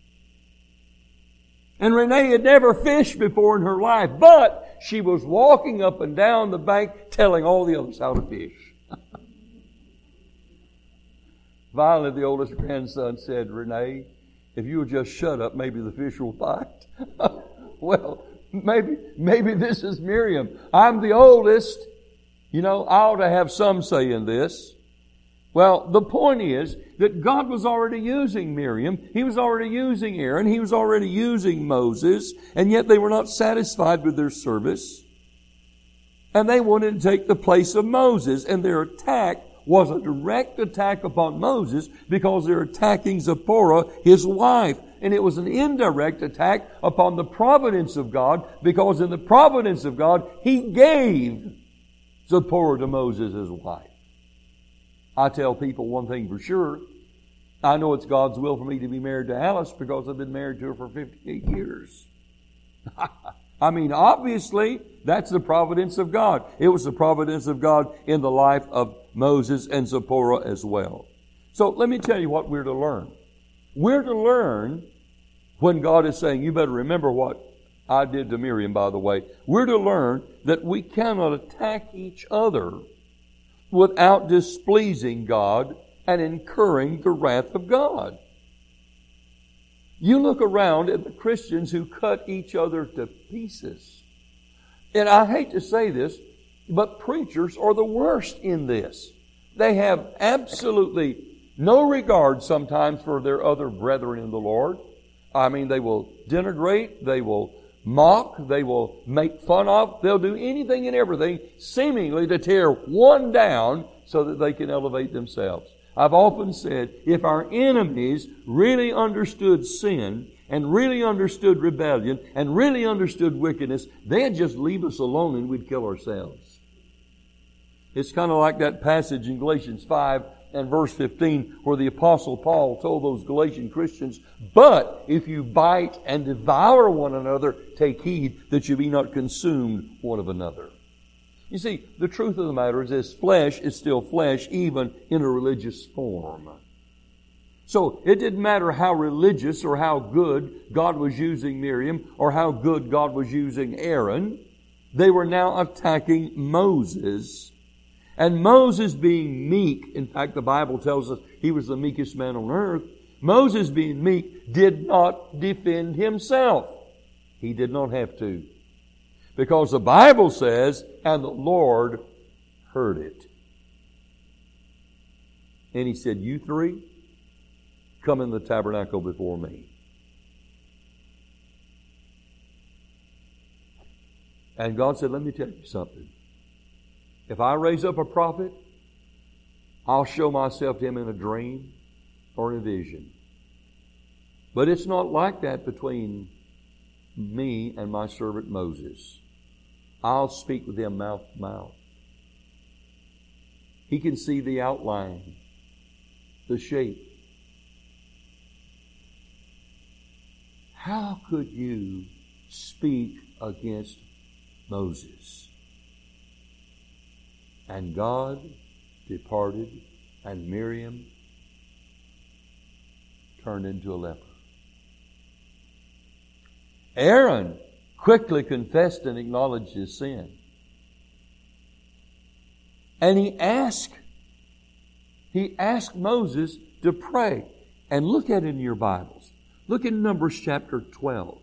And Renee had never fished before in her life, but she was walking up and down the bank telling all the others how to fish. Finally, the oldest grandson said, Renee, if you would just shut up, maybe the fish will bite. Well, maybe, maybe this is Miriam. I'm the oldest. You know, I ought to have some say in this. Well, the point is that God was already using Miriam. He was already using Aaron. He was already using Moses. And yet they were not satisfied with their service. And they wanted to take the place of Moses. And their attack was a direct attack upon Moses because they're attacking Zipporah, his wife. And it was an indirect attack upon the providence of God because in the providence of God, He gave Zipporah to Moses as wife. I tell people one thing for sure. I know it's God's will for me to be married to Alice because I've been married to her for fifty-eight years. I mean, obviously, that's the providence of God. It was the providence of God in the life of Moses and Zipporah as well. So let me tell you what we're to learn. We're to learn when God is saying, you better remember what I did to Miriam, by the way. We're to learn that we cannot attack each other without displeasing God and incurring the wrath of God. You look around at the Christians who cut each other to pieces. And I hate to say this, but preachers are the worst in this. They have absolutely no regard sometimes for their other brethren in the Lord. I mean, they will denigrate, they will mock, they will make fun of, they'll do anything and everything seemingly to tear one down so that they can elevate themselves. I've often said, if our enemies really understood sin and really understood rebellion and really understood wickedness, they'd just leave us alone and we'd kill ourselves. It's kind of like that passage in Galatians five and verse fifteen where the Apostle Paul told those Galatian Christians, but if you bite and devour one another, take heed that you be not consumed one of another. You see, the truth of the matter is this, flesh is still flesh, even in a religious form. So it didn't matter how religious or how good God was using Miriam or how good God was using Aaron. They were now attacking Moses. And Moses being meek, in fact the Bible tells us he was the meekest man on earth. Moses being meek did not defend himself. He did not have to. Because the Bible says, and the Lord heard it. And He said, you three, come in the tabernacle before me. And God said, let me tell you something. If I raise up a prophet, I'll show myself to him in a dream or in a vision. But it's not like that between me and my servant Moses. I'll speak with him mouth to mouth. He can see the outline, the shape. How could you speak against Moses? And God departed, and Miriam turned into a leper. Aaron quickly confessed and acknowledged his sin. And he asked, he asked Moses to pray. And look at it in your Bibles. Look in Numbers chapter twelve.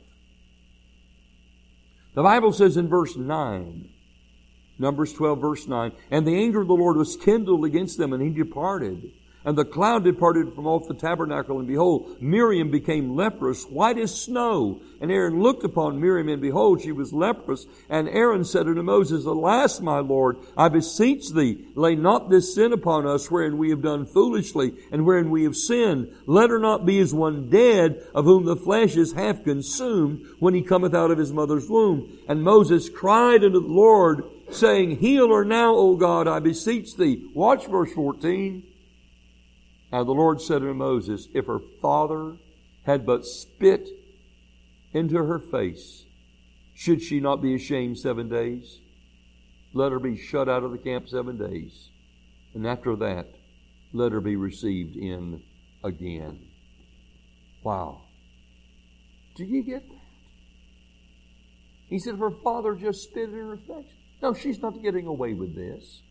The Bible says in verse nine, Numbers twelve verse nine, and the anger of the Lord was kindled against them, and He departed. And the cloud departed from off the tabernacle, and behold, Miriam became leprous, white as snow. And Aaron looked upon Miriam, and behold, she was leprous. And Aaron said unto Moses, Alas, my Lord, I beseech thee, lay not this sin upon us, wherein we have done foolishly, and wherein we have sinned. Let her not be as one dead, of whom the flesh is half consumed, when he cometh out of his mother's womb. And Moses cried unto the Lord, saying, Heal her now, O God, I beseech thee. Watch verse fourteen. And the Lord said unto Moses, If her father had but spit into her face, should she not be ashamed seven days? Let her be shut out of the camp seven days. And after that, let her be received in again. Wow. Do you get that? He said, her father just spit in her face. No, she's not getting away with this.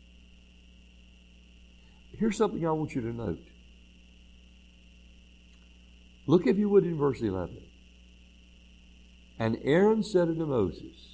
Here's something I want you to note. Look, if you would, in verse eleven. And Aaron said unto Moses,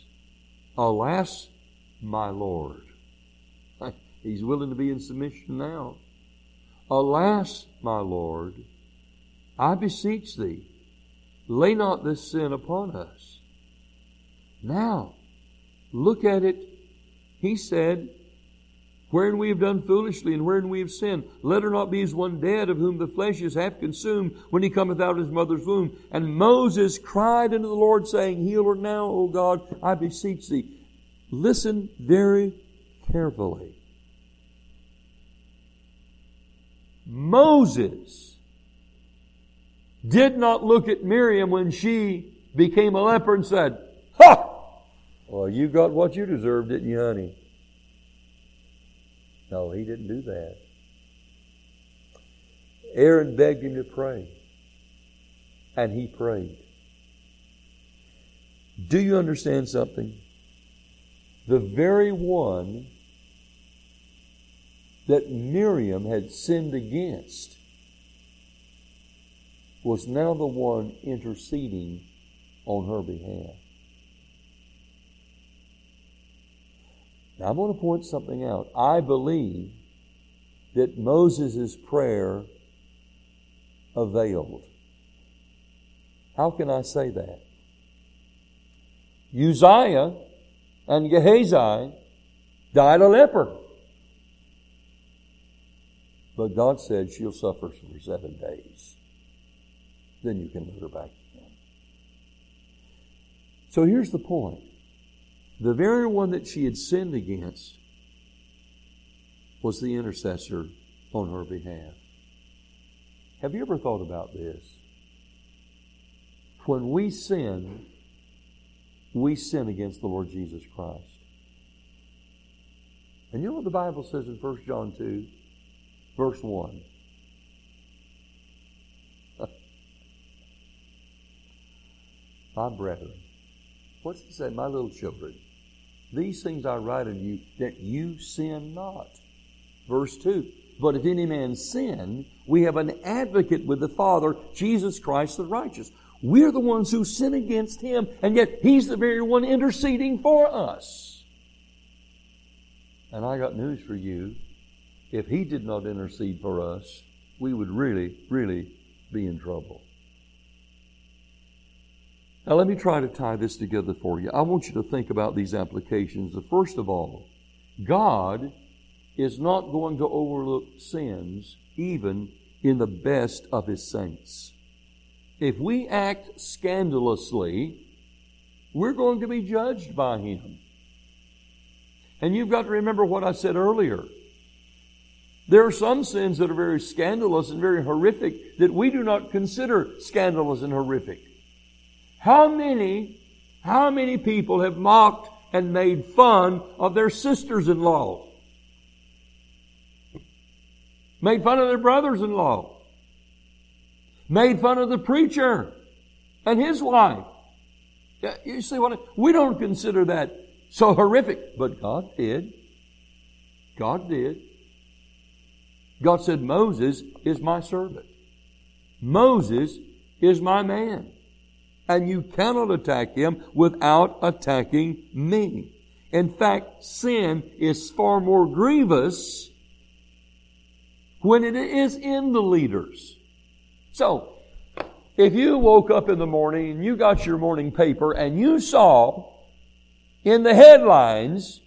Alas, my Lord. He's willing to be in submission now. Alas, my Lord, I beseech thee, lay not this sin upon us. Now, look at it. He said, wherein we have done foolishly and wherein we have sinned, let her not be as one dead, of whom the flesh is half consumed when he cometh out of his mother's womb. And Moses cried unto the Lord, saying, heal her now, O God, I beseech thee. Listen very carefully. Moses did not look at Miriam when she became a leper and said, ha! Well, you got what you deserved, didn't you, honey? No, he didn't do that. Aaron begged him to pray, and he prayed. Do you understand something? The very one that Miriam had sinned against was now the one interceding on her behalf. Now I'm going to point something out. I believe that Moses' prayer availed. How can I say that? Uzziah and Gehazi died a leper. But God said she'll suffer for seven days. Then you can let her back again. So here's the point. The very one that she had sinned against was the intercessor on her behalf. Have you ever thought about this? When we sin, we sin against the Lord Jesus Christ. And you know what the Bible says in First John two, verse one? My brethren, what's he say? My little children, these things I write unto you, that you sin not. Verse two, but if any man sin, we have an advocate with the Father, Jesus Christ the righteous. We're the ones who sin against Him, and yet He's the very one interceding for us. And I got news for you. If He did not intercede for us, we would really, really be in trouble. Now let me try to tie this together for you. I want you to think about these applications. First of all, God is not going to overlook sins even in the best of His saints. If we act scandalously, we're going to be judged by Him. And you've got to remember what I said earlier. There are some sins that are very scandalous and very horrific that we do not consider scandalous and horrific. How many, how many people have mocked and made fun of their sisters-in-law? Made fun of their brothers-in-law? Made fun of the preacher and his wife? You see what I, we don't consider that so horrific, but God did. God did. God said, Moses is my servant. Moses is my man. And you cannot attack him without attacking me. In fact, sin is far more grievous when it is in the leaders. So, if you woke up in the morning and you got your morning paper and you saw in the headlines,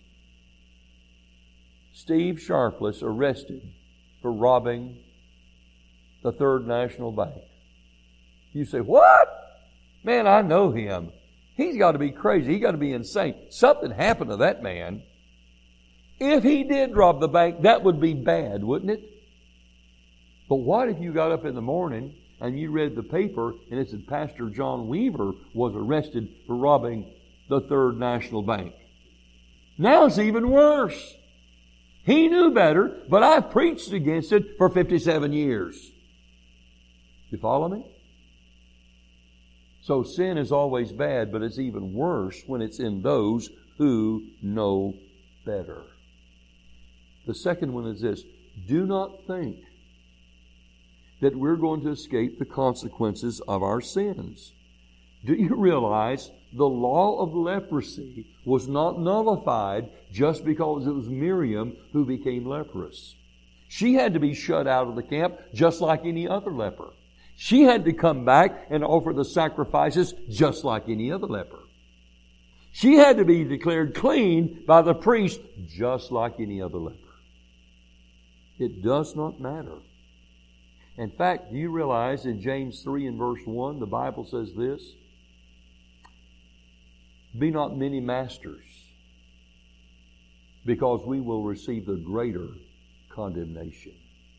Steve Sharpless arrested for robbing the Third National Bank. You say, what? Man, I know him. He's got to be crazy. He's got to be insane. Something happened to that man. If he did rob the bank, that would be bad, wouldn't it? But what if you got up in the morning and you read the paper and it said Pastor John Weaver was arrested for robbing the Third National Bank? Now it's even worse. He knew better, but I've preached against it for fifty-seven years. You follow me? So sin is always bad, but it's even worse when it's in those who know better. The second one is this: do not think that we're going to escape the consequences of our sins. Do you realize the law of leprosy was not nullified just because it was Miriam who became leprous? She had to be shut out of the camp just like any other leper. She had to come back and offer the sacrifices just like any other leper. She had to be declared clean by the priest just like any other leper. It does not matter. In fact, do you realize in James three and verse one, the Bible says this? Be not many masters, because we will receive the greater condemnation.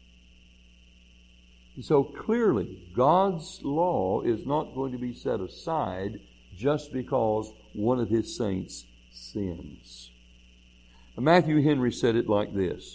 And so clearly, God's law is not going to be set aside just because one of His saints sins. Matthew Henry said it like this: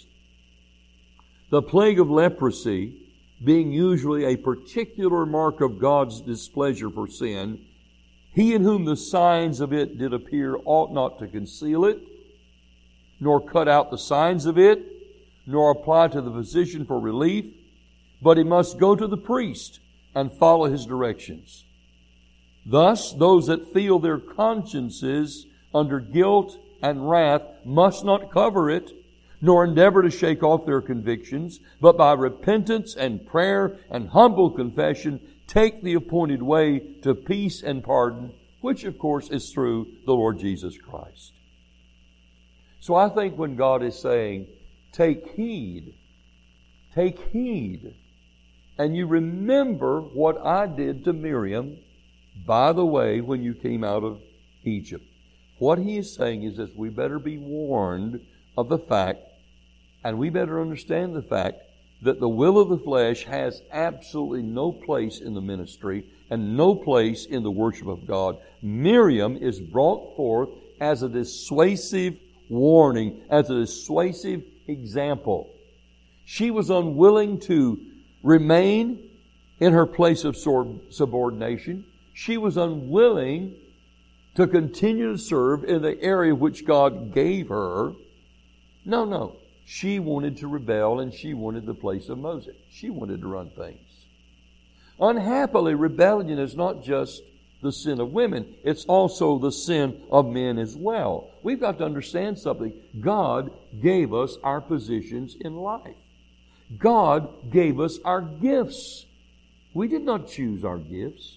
the plague of leprosy, being usually a particular mark of God's displeasure for sin, he in whom the signs of it did appear ought not to conceal it, nor cut out the signs of it, nor apply to the physician for relief, but he must go to the priest and follow his directions. Thus, those that feel their consciences under guilt and wrath must not cover it, nor endeavor to shake off their convictions, but by repentance and prayer and humble confession take the appointed way to peace and pardon, which of course is through the Lord Jesus Christ. So I think when God is saying, take heed, take heed, and you remember what I did to Miriam, by the way, when you came out of Egypt. What He is saying is that we better be warned of the fact, and we better understand the fact, that the will of the flesh has absolutely no place in the ministry and no place in the worship of God. Miriam is brought forth as a dissuasive warning, as a dissuasive example. She was unwilling to remain in her place of subordination. She was unwilling to continue to serve in the area which God gave her. No, no. She wanted to rebel, and she wanted the place of Moses. She wanted to run things. Unhappily, rebellion is not just the sin of women. It's also the sin of men as well. We've got to understand something. God gave us our positions in life. God gave us our gifts. We did not choose our gifts.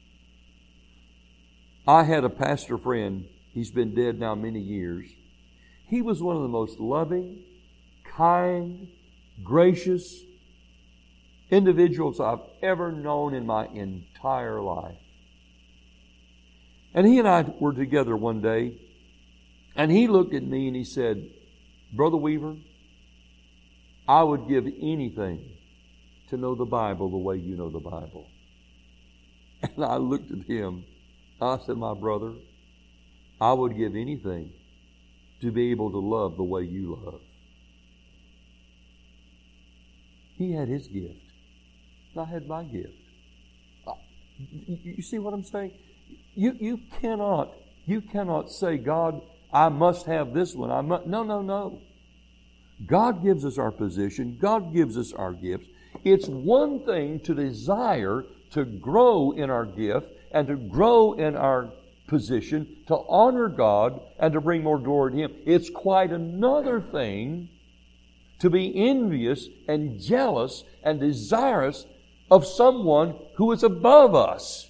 I had a pastor friend. He's been dead now many years. He was one of the most loving, kind, gracious individuals I've ever known in my entire life. And he and I were together one day, and he looked at me and he said, Brother Weaver, I would give anything to know the Bible the way you know the Bible. And I looked at him. I said, my brother, I would give anything to be able to love the way you love. He had his gift. I had my gift. You see what I'm saying? You you cannot you cannot say, God, I must have this one. I must. No, no, no. God gives us our position. God gives us our gifts. It's one thing to desire to grow in our gift and to grow in our position, to honor God and to bring more glory to Him. It's quite another thing to be envious and jealous and desirous of someone who is above us.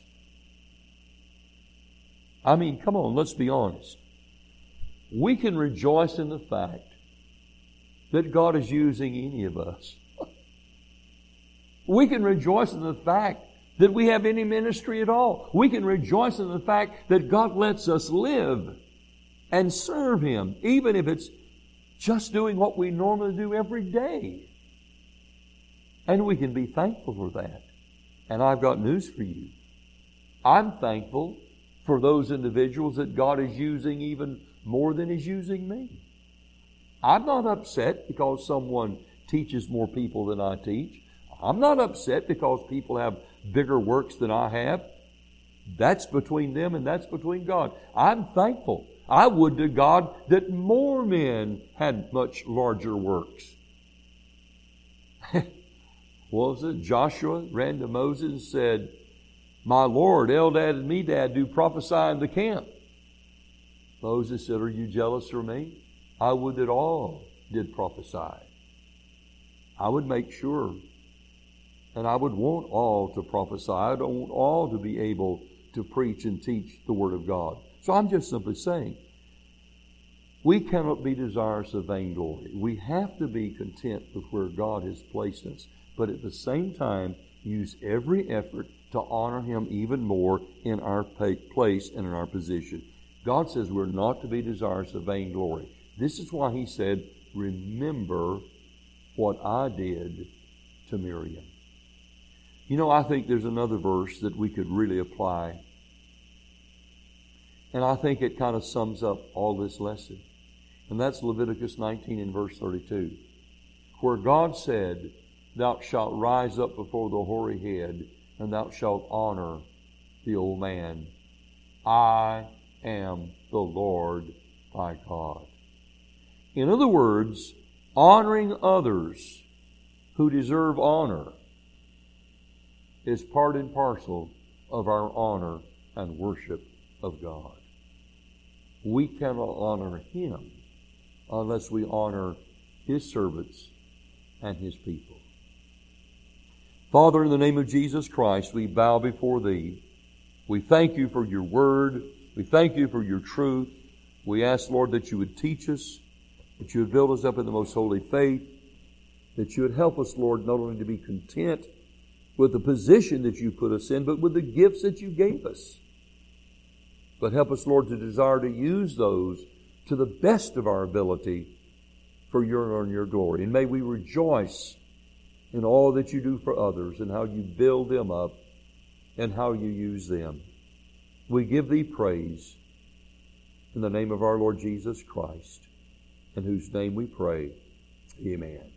I mean, come on, let's be honest. We can rejoice in the fact that God is using any of us. We can rejoice in the fact that we have any ministry at all. We can rejoice in the fact that God lets us live and serve Him, even if it's just doing what we normally do every day. And we can be thankful for that. And I've got news for you. I'm thankful for those individuals that God is using even more than He's using me. I'm not upset because someone teaches more people than I teach. I'm not upset because people have bigger works than I have. That's between them and that's between God. I'm thankful. I would to God that more men had much larger works. What was it? Joshua ran to Moses and said, my Lord, Eldad and Medad do prophesy in the camp. Moses said, are you jealous for me? I would that all did prophesy. I would make sure, and I would want all to prophesy. I would want all to be able to preach and teach the Word of God. So I'm just simply saying, we cannot be desirous of vainglory. We have to be content with where God has placed us, but at the same time, use every effort to honor Him even more in our place and in our position. God says we're not to be desirous of vainglory. This is why He said, remember what I did to Miriam. You know, I think there's another verse that we could really apply, and I think it kind of sums up all this lesson. And that's Leviticus nineteen and verse thirty-two, where God said, thou shalt rise up before the hoary head, and thou shalt honor the old man. I am the Lord thy God. In other words, honoring others who deserve honor is part and parcel of our honor and worship of God. We cannot honor Him unless we honor His servants and His people. Father, in the name of Jesus Christ, we bow before Thee. We thank You for Your Word. We thank You for Your truth. We ask, Lord, that You would teach us, that You would build us up in the most holy faith, that You would help us, Lord, not only to be content with the position that You put us in, but with the gifts that You gave us. But help us, Lord, to desire to use those to the best of our ability for Your and Your glory. And may we rejoice in all that You do for others and how You build them up and how You use them. We give Thee praise in the name of our Lord Jesus Christ, in whose name we pray. Amen.